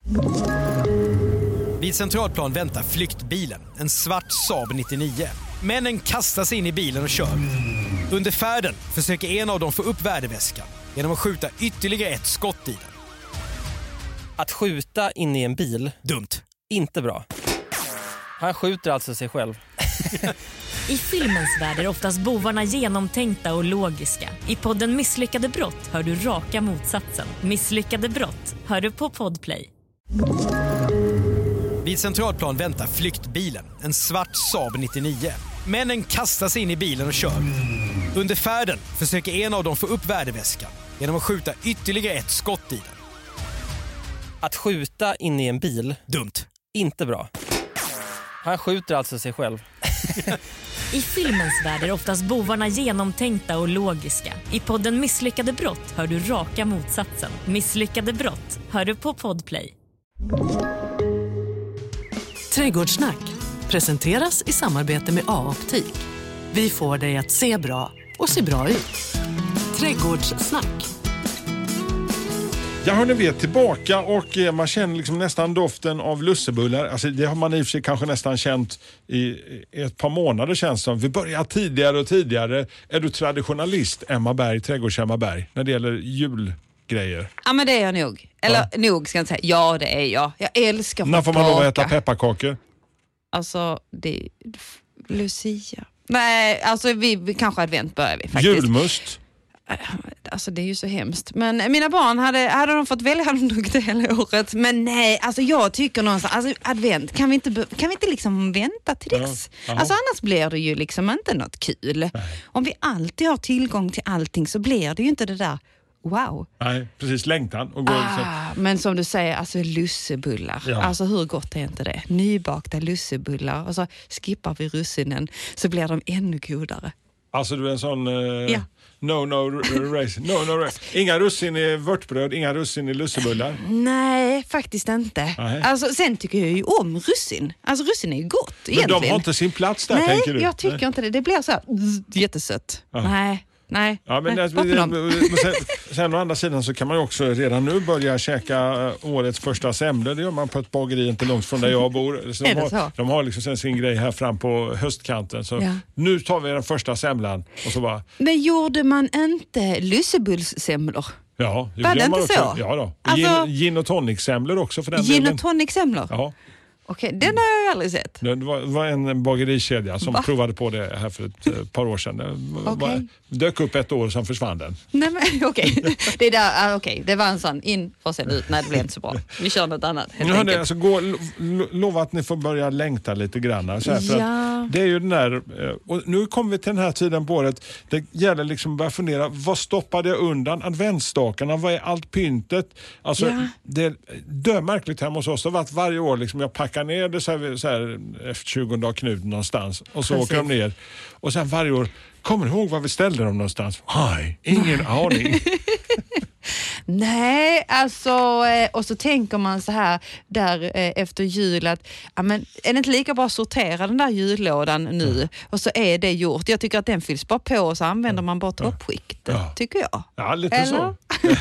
Vid Centralplan väntar flyktbilen, en svart Saab 99. Männen kastar sig in i bilen och kör. Under färden försöker en av dem få upp värdeväskan genom att skjuta ytterligare ett skott i den. Att skjuta in i en bil, dumt. Inte bra. Han skjuter alltså sig själv. I filmens värld är oftast bovarna genomtänkta och logiska. I podden Misslyckade brott hör du raka motsatsen. Misslyckade brott hör du på Podplay. Vid Centralplan väntar flyktbilen, en svart Saab 99. Männen kastar sig in i bilen och kör. Under färden försöker en av dem få upp värdeväskan genom att skjuta ytterligare ett skott i den. Att skjuta in i en bil, dumt. Inte bra. Han skjuter alltså sig själv. I filmens värld är oftast bovarna genomtänkta och logiska. I podden Misslyckade brott hör du raka motsatsen. Misslyckade brott hör du på Podplay. Trädgårdssnack presenteras i samarbete med A-optik. Vi får dig att se bra och se bra ut. Trädgårdssnack. Ja, hörni, vi är tillbaka och man känner liksom nästan doften av lussebullar. Alltså det har man i och för sig kanske nästan känt i ett par månader, känns som. Vi börjar tidigare och tidigare. Är du traditionalist, Emma Berg, trädgårds-Emma Berg, när det gäller julgrejer? Ja, men det är jag nog. Eller nog ska jag inte säga. Ja, det är jag. Jag älskar att när får man lov att äta pepparkakor? Alltså, det är Lucia. Nej, alltså vi kanske advent börjar vi faktiskt. Julmust? Alltså det är ju så hemskt. Men mina barn hade de fått välja, hade de druckit det hela året. Men nej, alltså jag tycker någonstans, alltså advent, kan vi inte liksom vänta till dess? Alltså annars blir det ju liksom inte något kul. Nej. Om vi alltid har tillgång till allting så blir det ju inte det där wow. Nej, precis, längtan. Och men som du säger, alltså lussebullar. Ja. Alltså hur gott är inte det? Nybakta lussebullar och så skippar vi russinen så blir de ännu godare. Alltså du är en sån... No race. Inga russin i vörtbröd, inga russin i lussebullar. Nej, faktiskt inte. Nej. Alltså sen tycker jag ju om russin. Alltså russin är ju gott egentligen. Men de har inte sin plats där, tänker du? Nej, jag tycker inte det. Det blir så här jättesött. Nej. Ja, men sen å andra sidan så kan man ju också redan nu börja käka årets första semlor. Det gör man på ett bageri inte långt från där jag bor. Så de har liksom sin grej här fram på höstkanten. Så nu tar vi den första semlan. Och så bara... Men gjorde man inte lussebullssemlor? Ja, var det inte så? Ja då. Alltså, gin och tonic-semlor också för den delen. Gin och tonic-semlor? Ja. Okej, den har jag aldrig sett. Det var en bagerikedja som provade på det här för ett par år sedan. Dök upp ett år och sen försvann den. Nej men okej. Det var en sån in och sen ut. Nej, det blev inte så bra. Vi kör något annat helt enkelt. Alltså, lova att ni får börja längta lite grann. Så här, för att det är ju den där, och nu kommer vi till den här tiden på året. Det gäller liksom att börja fundera, vad stoppade jag undan? Adventsstakarna, vad är allt pyntet? Alltså, det är dömärkligt hemma hos oss. Det har varit varje år liksom, jag packar ner det så här efter 20 dagar knut någonstans och så åker de ner och sen varje år kommer du ihåg var vi ställde dem någonstans? Nej, ingen aning. Nej, alltså och så tänker man så här där efter jul att men är det inte lika bra att sortera den där jullådan nu och så är det gjort. Jag tycker att den fylls bara på och så använder man bara toppskiktet, tycker jag. Ja, lite så.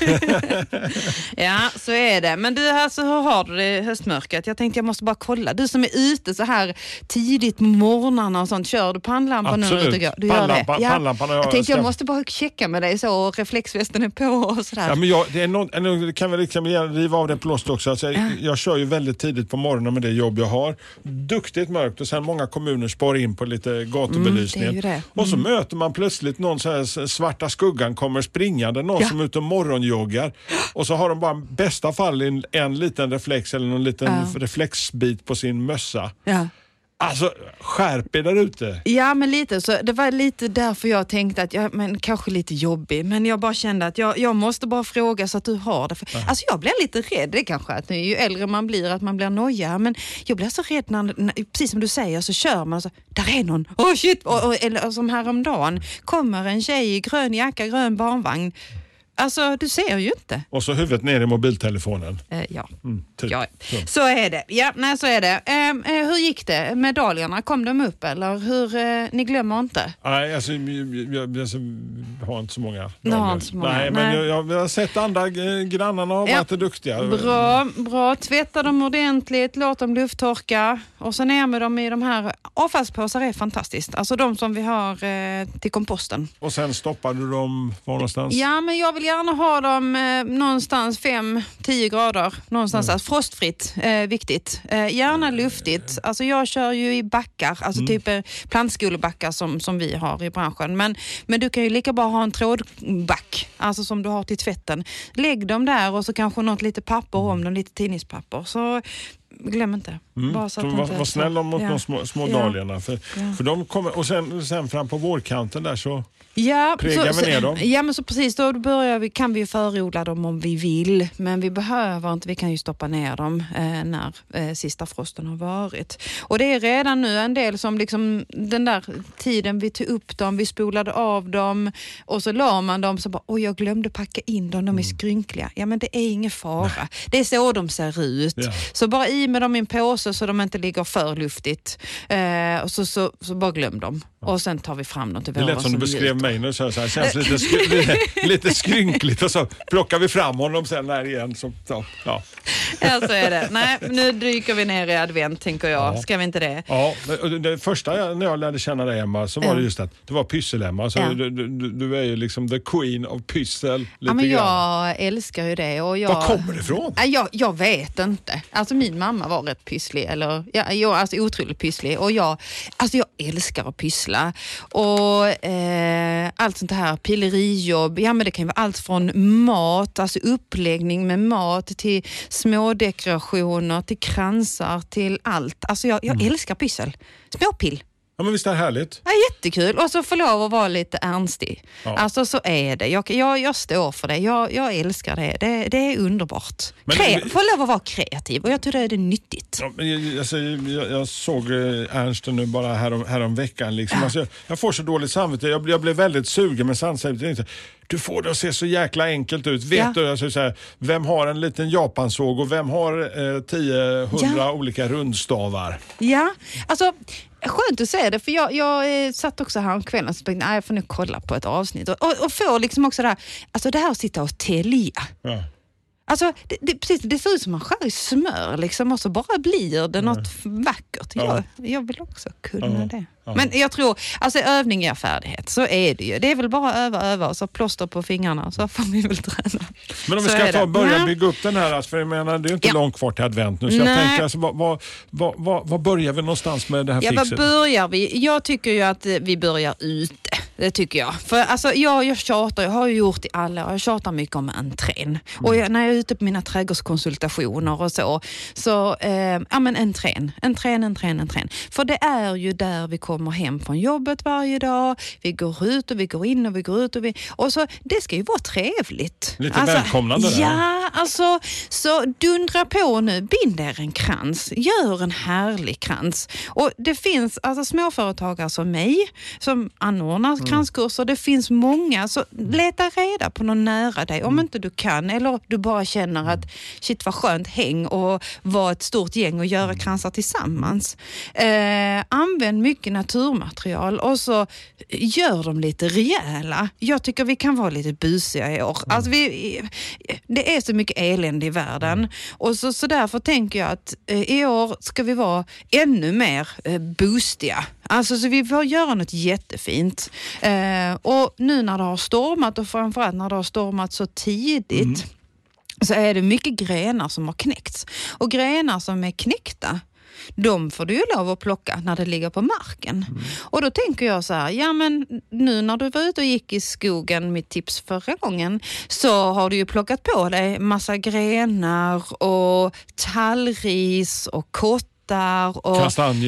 Ja, så är det. Men du, alltså, hur har du det i höstmörkret? Jag tänkte jag måste bara kolla. Du som är ute så här tidigt på morgnarna och sånt, kör du pannlampan nu? Absolut. Du gör det. Pannlampan jag tänkte jag måste bara checka med dig så och reflexvästen är på och sådär. Ja, men det kan väl liksom riva av det plåst också. Alltså, jag kör ju väldigt tidigt på morgonen med det jobb jag har. Duktigt mörkt och sen många kommuner spar in på lite gatubelysning. Och så möter man plötsligt någon så här svarta skuggan kommer springande, någon som är ute och morgonjoggar. Och så har de bara bästa fall en liten reflex eller någon liten reflexbit på sin mössa. Ja. Alltså, skärp er där ute. Ja, men lite. Så det var lite därför jag tänkte att men kanske lite jobbig. Men jag bara kände att jag måste bara fråga så att du har det. Alltså jag blir lite rädd. Det kanske att ju äldre man blir att man blir noja. Men jag blir så rädd när precis som du säger så kör man så, där är någon. Oh shit. Eller som häromdagen kommer en tjej i grön jacka, grön barnvagn. Alltså, du ser ju inte. Och så huvudet ner i mobiltelefonen. Ja. Typ. Ja, så är det. Ja, nej, så är det. Hur gick det? Medaljerna, kom de upp eller hur? Ni glömmer inte? Nej, alltså, jag har inte så många. Nej. Men jag har sett andra grannarna har varit duktiga. Bra. Tvätta dem ordentligt, låt dem lufttorka och så ner med dem i de här avfallspåsar är fantastiskt. Alltså de som vi har till komposten. Och sen stoppar du dem var någonstans? Ja, men jag vill gärna ha dem någonstans 5-10 grader. Någonstans, alltså frostfritt, viktigt. Gärna luftigt. Alltså jag kör ju i backar, alltså typ plantskolebackar som vi har i branschen. Men du kan ju lika bra ha en trådback, alltså som du har till tvätten. Lägg dem där och så kanske något lite papper om dem, lite tidningspapper. Så glöm inte. Bara så att var snäll mot de små dahliorna. För de kommer, och sen fram på vårkanten där så pregar vi ner dem. Ja, men så precis då kan vi ju förodla dem om vi vill. Men vi behöver inte, vi kan ju stoppa ner dem när sista frosten har varit. Och det är redan nu en del som liksom den där tiden vi tog upp dem, vi spolade av dem och så la man dem så bara, jag glömde packa in dem, de är skrynkliga. Ja, men det är ingen fara. Det är så de ser ut. Ja. Så bara i med dem i en påse så de inte ligger för luftigt. Och så bara glöm dem. Och sen tar vi fram dem till våren. Det är lätt som du beskrev mig nu, så här känns lite skrynkligt och så plockar vi fram honom sen här igen. Så så är det. Nej, nu dyker vi ner i advent, tänker jag. Ja. Ska vi inte det? Ja, det första när jag lärde känna dig, Emma, så var det just att det var pyssel-Emma. Så du är ju liksom the queen of pyssel. Ja, men jag älskar ju det. Och var kommer det ifrån? Jag vet inte. Alltså min mamma var rätt pysslig. Alltså otroligt pysslig. Och jag älskar att pyssla. Och allt sånt här pillerijobb, men det kan ju vara allt från mat, alltså uppläggning med mat till små dekorationer, till kransar, till allt. Alltså jag älskar pyssel. Småpill. Ja, men visst är det härligt? Ja, jättekul. Och så får lov att vara lite ernstig. Ja. Alltså så är det. Jag står för det. Jag älskar det. Det är underbart. Får lov att vara kreativ. Och jag tror det är nyttigt. Ja, jag såg Ernst nu bara härom veckan. Liksom. Alltså, jag får så dåligt samvete. Jag blev väldigt sugen, men samtidigt inte. Du får det att se så jäkla enkelt ut. Vet du, alltså, så här, vem har en liten japansåg och vem har 100 olika rundstavar? Ja, alltså skönt att säga det, för jag satt också här om kvällen och tänkte, jag får nu kolla på ett avsnitt och få liksom också det här att sitta och tälja. Ja. Alltså, det ser ut som man skär i smör liksom, och så bara blir det något vackert. Ja. Jag vill också kunna det. Ja. Men jag tror, alltså övning är färdighet, så är det ju. Det är väl bara öva och så plåster på fingrarna, så får vi väl träna. Men om vi ska börja bygga upp den här, för jag menar, det är ju inte långt kvar till advent nu, så jag tänker, alltså, var börjar vi någonstans med det här fixet? Vad börjar vi? Jag tycker ju att vi börjar ute. Det tycker jag. För alltså, jag tjatar, jag har ju gjort i alla och jag tjatar mycket om entrén. Och när jag är ute på mina trädgårdskonsultationer och så men entrén. För det är ju där vi kommer hem från jobbet varje dag. Vi går ut och vi går in och vi går ut och så det ska ju vara trevligt. Lite välkomnande där. Ja, alltså så dundra på nu, bind er en krans. Gör en härlig krans. Och det finns alltså småföretagare som mig som anordnar kranskurser. Det finns många, så leta reda på någon nära dig om inte du kan, eller du bara känner att shit vad skönt, häng och vara ett stort gäng och göra kransar tillsammans. Använd mycket naturmaterial och så gör dem lite rejäla. Jag tycker vi kan vara lite busiga i år. Alltså det är så mycket elände i världen och så därför tänker jag att i år ska vi vara ännu mer boostiga. Alltså så vi får göra något jättefint. Och nu när det har stormat och framförallt när det har stormat så tidigt så är det mycket grenar som har knäckts. Och grenar som är knäckta, de får du ju lov att plocka när det ligger på marken. Och då tänker jag så här, men nu när du var ute och gick i skogen, mitt tips förra gången, så har du ju plockat på dig massa grenar och tallris och och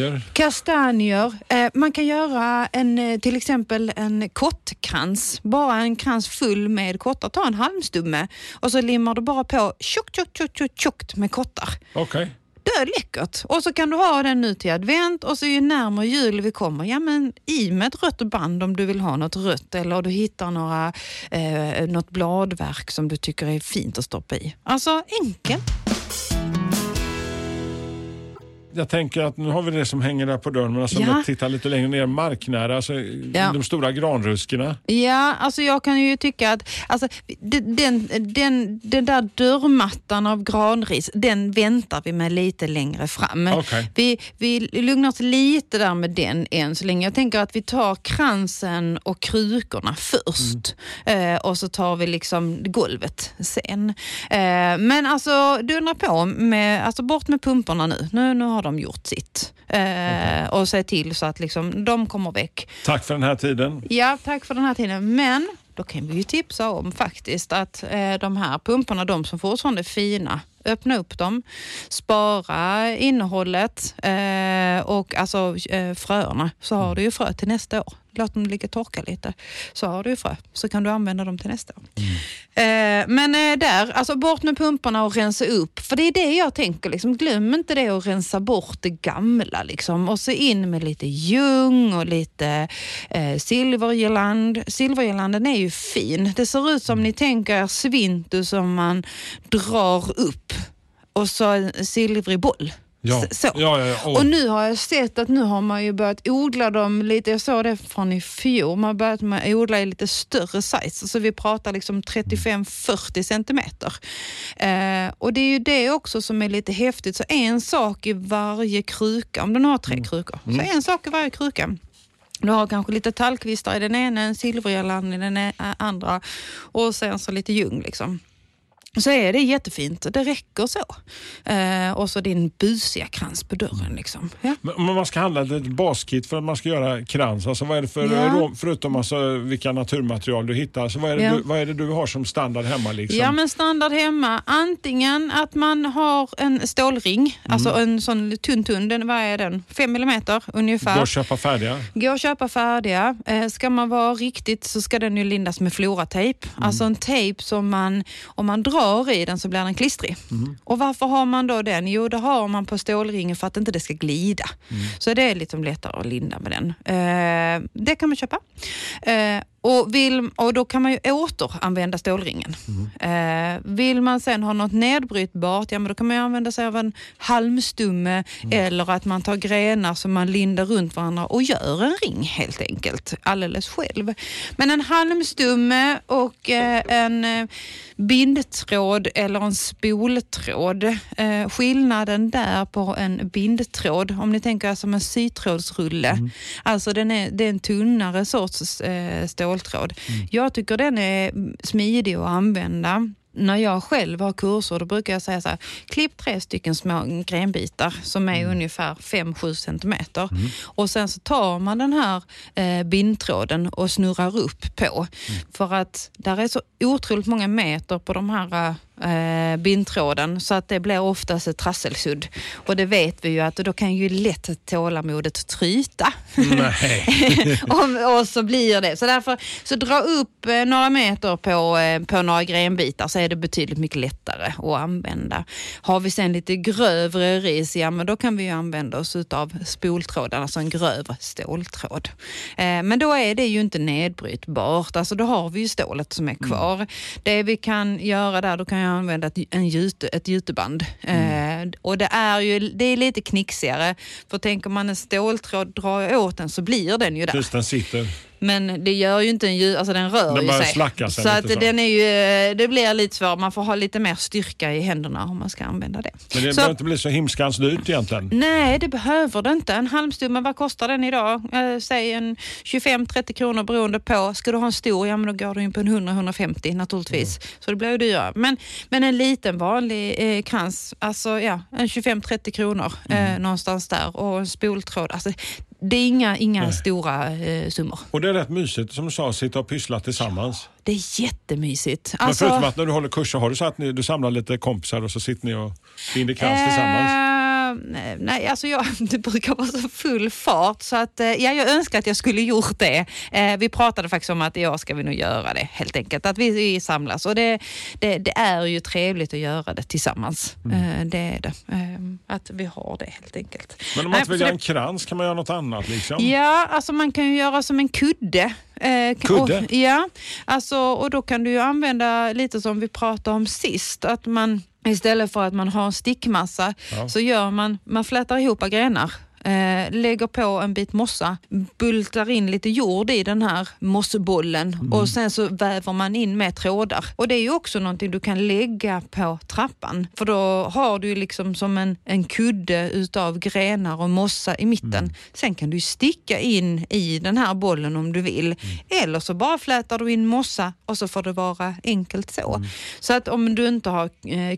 kastanjer. Man kan göra till exempel en kottkrans. Bara en krans full med kottar. Ta en halmstumme och så limmar du bara på tjockt med kottar. Okej. så läckert. Och så kan du ha den nu till advent och så ju närmare jul vi kommer, ja men i med ett rött band om du vill ha något rött eller du hittar något bladverk som du tycker är fint att stoppa i. Alltså enkelt. Jag tänker att nu har vi det som hänger där på dörren, men alltså om titta lite längre ner marknära, alltså de stora granruskorna. Ja, alltså jag kan ju tycka att alltså, den där dörrmattan av granris, den väntar vi med lite längre fram. Okay. Vi lugnar oss lite där med den än så länge. Jag tänker att vi tar kransen och krukorna först och så tar vi liksom golvet sen. Men alltså dundra på med, alltså bort med pumporna nu har de gjort sitt. Och se till så att liksom, de kommer väck. Tack för den här tiden. Ja, tack för den här tiden. Men då kan vi ju tipsa om faktiskt att de här pumparna, de som fortfarande är fina, öppna upp dem, spara innehållet och alltså fröerna, så har du ju frö till nästa år. Låt dem ligga torka lite, så har du ju frö, så kan du använda dem till nästa år. Men där, alltså bort med pumparna och rensa upp, för det är det jag tänker liksom, glöm inte det att rensa bort det gamla liksom, och så in med lite ljung och lite silvergirland. Silvergirlanden är ju fin, det ser ut som ni tänker svintu som man drar upp och så en silvrig boll. Ja. Och nu har jag sett att nu har man ju börjat odla dem lite, jag såg det från i fjol, man har börjat odla i lite större size, så vi pratar liksom 35-40 centimeter. Och det är ju det också som är lite häftigt, så en sak i varje kruka, om du har 3 krukor, så en sak i varje kruka. Du har kanske lite tallkvistar i den ena, en silvergirland i den andra och sen så lite ljung liksom. Så är det jättefint. Det räcker så. Och så din busiga krans på dörren liksom. Ja. Men om man ska handla ett baskit för att man ska göra krans, alltså vad är det för förutom alltså vilka naturmaterial du hittar, så vad är det du har som standard hemma liksom? Ja, men standard hemma, antingen att man har en stålring, alltså en sån tunn, vad är den? 5 mm ungefär. Gå och köpa färdiga. Ska man vara riktigt så ska den ju lindas med floratejp. Alltså en tejp som man, om man drar i den så blir den klistrig. Och varför har man då den? Jo, det har man på stålringen för att inte det ska glida. Så det är lite lättare att linda med den. Det kan man köpa. Och då kan man ju återanvända stålringen. Vill man sen ha något nedbrytbart, ja men då kan man ju använda sig av en halmstumme eller att man tar grenar som man lindar runt varandra och gör en ring helt enkelt, alldeles själv. Men en halmstumme och en bindtråd eller en spoltråd, skillnaden där på en bindtråd, om ni tänker som en sytrådsrulle, alltså det är en tunnare sorts ståltråd. Jag tycker den är smidig att använda. När jag själv har kurser då brukar jag säga så här, klipp 3 stycken små grenbitar som är ungefär 5-7 centimeter. Och sen så tar man den här bindtråden och snurrar upp på. För att där är så otroligt många meter på de här bindtråden så att det blir oftast ett trasselsudd. Och det vet vi ju att då kan ju lätt tålamodet tryta. Nej. och så blir det. Så därför så dra upp några meter på några grenbitar så är det betydligt mycket lättare att använda. Har vi sen lite grövre ris, ja men då kan vi ju använda oss av spoltråden, alltså en grövre ståltråd. Men då är det ju inte nedbrytbart. Alltså då har vi ju stålet som är kvar. Det vi kan göra där, då kan jag använda ett juteband. Och det är lite knixigare. För tänker man en ståltråd drar åt den så blir den ju där. Just den sitter. Men det gör ju inte alltså den rör den ju sig. Slacka sig så att lite så. Den är ju, det blir lite svårt. Man får ha lite mer styrka i händerna om man ska använda det. Men det behöver inte bli så himskans dyrt egentligen. Nej, det behöver det inte. En halmstumme, vad kostar den idag? Säg en 25-30 kronor beroende på. Ska du ha en stor, ja men då går du in på en 100-150 naturligtvis. Så det blir ju dyrare. Men en liten vanlig krans, alltså ja, en 25-30 kronor någonstans där. Och en spoltråd, alltså det är inga stora summor. Och det är rätt mysigt som du sa, sitta och pyssla tillsammans. Det är jättemysigt. Alltså, men förutom att när du håller kurser, har du så att du samlar lite kompisar och så sitter ni och binder krans tillsammans? det brukar vara så full fart så att jag önskar att jag skulle gjort det. Vi pratade faktiskt om att i år ska vi nog göra det helt enkelt. Att vi samlas och det är ju trevligt att göra det tillsammans. Det är det. Att vi har det helt enkelt. Men om man inte vill göra en krans kan man göra något annat liksom? Ja, alltså man kan ju göra som en kudde. Kudde? Ja, alltså, och då kan du ju använda lite som vi pratade om sist. Att man istället för att man har stickmassa så gör man flätar ihop grenar. Lägger på en bit mossa, bultar in lite jord i den här mossebollen och sen så väver man in med trådar. Och det är ju också någonting du kan lägga på trappan. För då har du liksom som en kudde utav grenar och mossa i mitten. Sen kan du sticka in i den här bollen om du vill. Eller så bara flätar du in mossa och så får det vara enkelt så. Så att om du inte har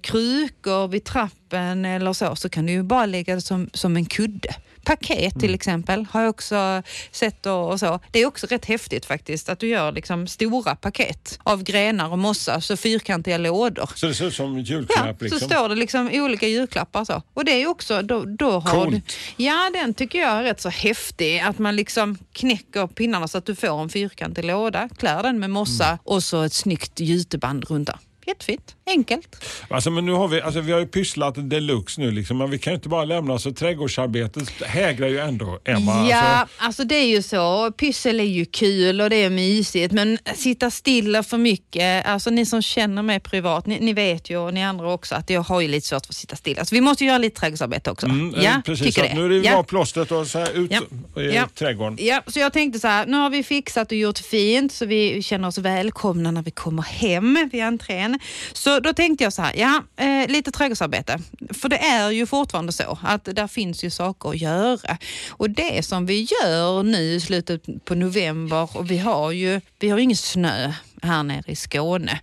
krukor vid trappen eller så kan du ju bara lägga det som en kudde. Paket till exempel har jag också sett och så. Det är också rätt häftigt faktiskt att du gör liksom stora paket av grenar och mossa, så fyrkantiga lådor. Så det ser ut som julklapp liksom? Så står det liksom olika julklappar så. Och det är också, då har du... Ja, den tycker jag är rätt så häftig. Att man liksom knäcker pinnarna så att du får en fyrkantig låda, klär den med mossa och så ett snyggt juteband runt där. Jättefint. Enkelt. Alltså, men nu har vi har ju pysslat deluxe nu liksom, men vi kan ju inte bara lämna så trädgårdsarbetet hägrar ju ändå, Emma. Ja, alltså det är ju så. Pyssel är ju kul och det är mysigt, men sitta stilla för mycket, alltså ni som känner mig privat, ni vet ju och ni andra också att jag har ju lite svårt för att sitta stilla. Så vi måste göra lite trädgårdsarbete också. Precis, så nu är det bara plåstret och så här ut i trädgården. Ja, så jag tänkte så här, nu har vi fixat och gjort fint så vi känner oss välkomna när vi kommer hem vid entrén. Så då tänkte jag så här, lite trädgårdsarbete. För det är ju fortfarande så att där finns ju saker att göra. Och det som vi gör nu i slutet på november, och vi har ingen snö här nere i Skåne.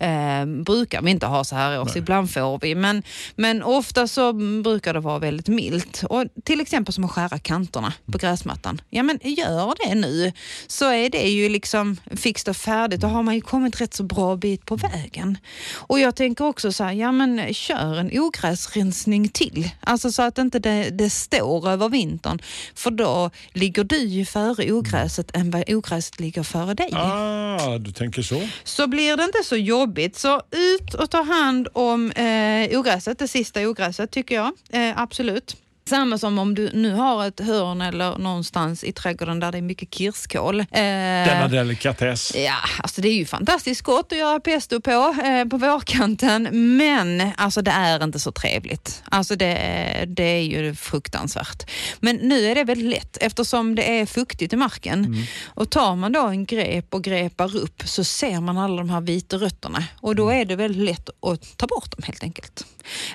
Brukar vi inte ha så här års, ibland får vi. Men ofta så brukar det vara väldigt milt. Och till exempel som att skära kanterna på gräsmattan. Ja, men gör det nu. Så är det ju liksom fixt och färdigt. Då har man ju kommit rätt så bra bit på vägen. Och jag tänker också så här, ja men kör en ogräsrensning till. Alltså så att inte det står över vintern. För då ligger du ju före ogräset än vad ogräset ligger före dig. Du tänker så. Så blir det inte så jobbigt. Så ut och ta hand om ogräset, det sista ogräset tycker jag. Absolut. Samma som om du nu har ett hörn eller någonstans i trädgården där det är mycket kirskål. Denna delikatess. Ja, alltså det är ju fantastiskt gott att göra pesto på vårkanten. Men alltså det är inte så trevligt. Alltså det är ju fruktansvärt. Men nu är det väldigt lätt eftersom det är fuktigt i marken. Och tar man då en grep och grepar upp så ser man alla de här vita rötterna. Och då är det väldigt lätt att ta bort dem helt enkelt.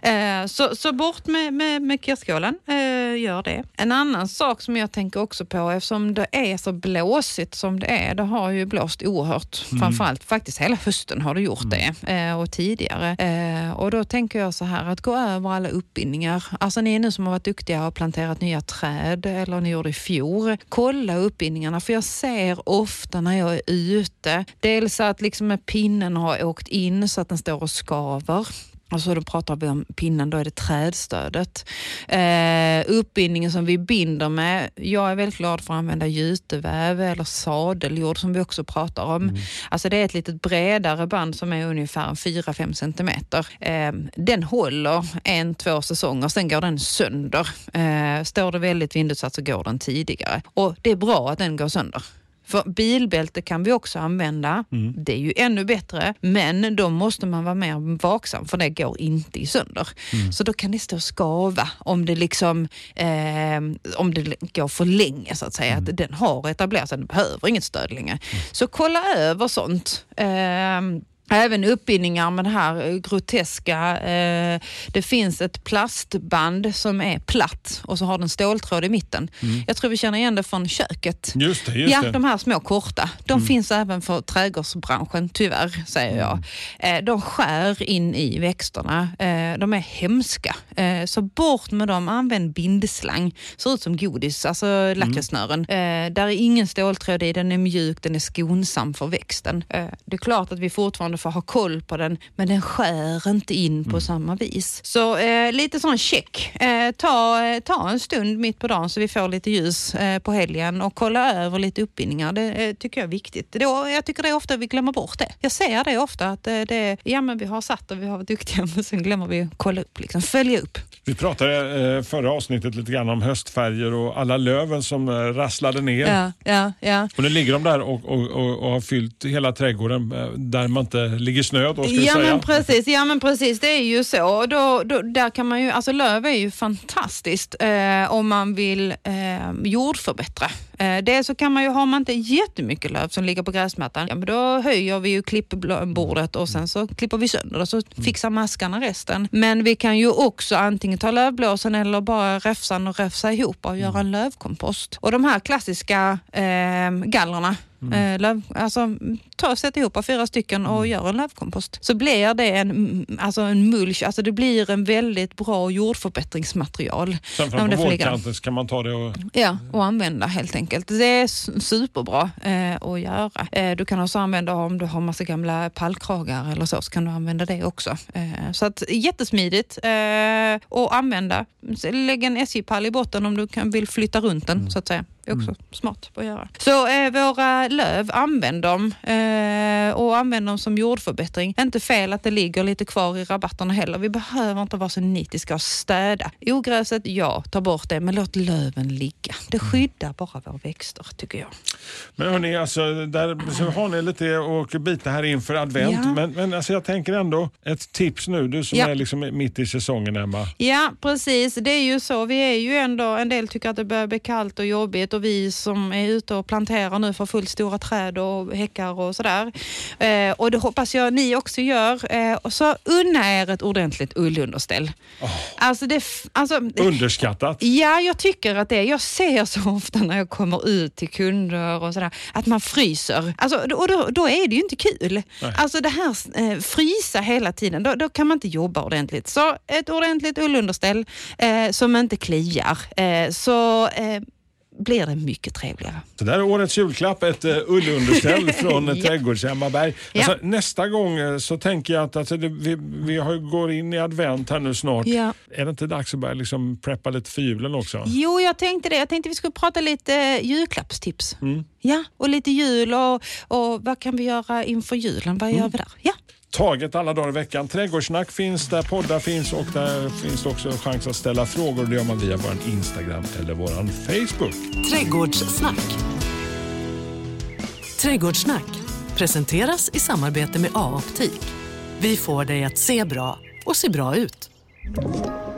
Så bort med kirskålen. Gör det. En annan sak som jag tänker också på, eftersom det är så blåsigt som det är, det har ju blåst oerhört. Framförallt faktiskt hela hösten har det gjort det och tidigare. Och då tänker jag så här, att gå över alla uppbindningar. Alltså ni är nu som har varit duktiga och planterat nya träd eller ni gjorde i fjol. Kolla uppbindningarna, för jag ser ofta när jag är ute, dels att liksom pinnen har åkt in så att den står och skaver. Alltså då pratar vi om pinnen, då är det trädstödet. Uppbindningen som vi binder med, jag är väldigt glad för att använda juteväv eller sadeljord som vi också pratar om. Alltså det är ett litet bredare band som är ungefär 4-5 centimeter. Den håller 1-2 säsonger, sen går den sönder. Står det väldigt vindutsatt så går den tidigare. Och det är bra att den går sönder. För bilbälte kan vi också använda. Det är ju ännu bättre. Men då måste man vara mer vaksam för det går inte i sönder. Så då kan det stå och skava om det liksom om det går för länge så att säga. Att den har etablerat sig, den behöver inget stöd längre. Så kolla över sånt. Även uppbindningar med det här groteska. Det finns ett plastband som är platt och så har den ståltråd i mitten. Jag tror vi känner igen det från köket. Just det. Ja, de här små korta. De finns även för trädgårdsbranschen, tyvärr, säger jag. De skär in i växterna. De är hemska. Så bort med dem, använd bindslang. Ser ut som godis, alltså lakritssnören. Där är ingen ståltråd i, den är mjuk, den är skonsam för växten. Det är klart att vi fortfarande för att ha koll på den, men den skär inte in på samma vis. Så lite sån check. Ta en stund mitt på dagen så vi får lite ljus på helgen och kolla över lite uppbindningar. Det tycker jag är viktigt. Jag tycker det är ofta vi glömmer bort det. Jag ser det ofta att men vi har satt och vi har varit duktiga, men sen glömmer vi kolla upp, liksom, följa upp. Vi pratade förra avsnittet lite grann om höstfärger och alla löven som rasslade ner. Ja. Och nu ligger de där och har fyllt hela trädgården där man inte ligger snö då, ska vi säga. Men precis, det är ju så. Då, där kan man ju, alltså löv är ju fantastiskt om man vill jordförbättra. Det så kan man ju, har man inte jättemycket löv som ligger på gräsmattan, men då höjer vi ju klippbordet och sen så klipper vi sönder och så fixar maskarna resten. Men vi kan ju också antingen ta lövblåsen eller bara räfsa ihop och göra en lövkompost. Och de här klassiska gallrarna, sätt ihop 4 stycken och gör en lövkompost. Så blir det en mulch, alltså det blir en väldigt bra jordförbättringsmaterial. Sen fram på vårkanten kan man ta det och använda helt enkelt. Det är superbra att göra. Du kan också använda, om du har massa gamla pallkragar eller så kan du använda det också. Så att jättesmidigt att använda. Lägg en SJ-pall i botten om du vill flytta runt den så att säga. Det är också smart att göra. Så våra löv, använd dem och använd dem som jordförbättring. Inte fel att det ligger lite kvar i rabatterna heller. Vi behöver inte vara så nitiska och städa. Ogräset, ta bort det, men låt löven ligga. Det skyddar bara våra växter, tycker jag. Men hörni, alltså, där så har ni lite att bita här inför advent. Ja. Men alltså, jag tänker ändå ett tips nu, du som är liksom mitt i säsongen, Emma. Ja, precis. Det är ju så. Vi är ju ändå, en del tycker att det börjar bli kallt och jobbigt, och vi som är ute och planterar nu för fullt stora träd och häckar och sådär. Och det hoppas jag ni också gör. Och så unna er ett ordentligt ullunderställ. Underskattat. Ja, jag tycker att det. Jag ser så ofta när jag kommer ut till kunder och sådär, att man fryser. Alltså, och då är det ju inte kul. Nej. Alltså det här frysa hela tiden, då kan man inte jobba ordentligt. Så ett ordentligt ullunderställ som inte kliar. Blir det mycket trevligare. Så där är årets julklapp, ett ullunderställ från Trädgårds Emmaberg. Alltså, nästa gång så tänker jag att vi går in i advent här nu snart. Ja. Är det inte dags att börja liksom preppa lite för julen också? Jo, jag tänkte det. Jag tänkte vi skulle prata lite julklappstips. Ja, och lite jul och vad kan vi göra inför julen? Vad gör vi där? Ja. Taget alla dagar i veckan. Trädgårdssnack finns där poddar finns, och där finns också chans att ställa frågor. Det gör man via vår Instagram eller vår Facebook. Trädgårdssnack. Trädgårdssnack presenteras i samarbete med A-optik. Vi får dig att se bra och se bra ut.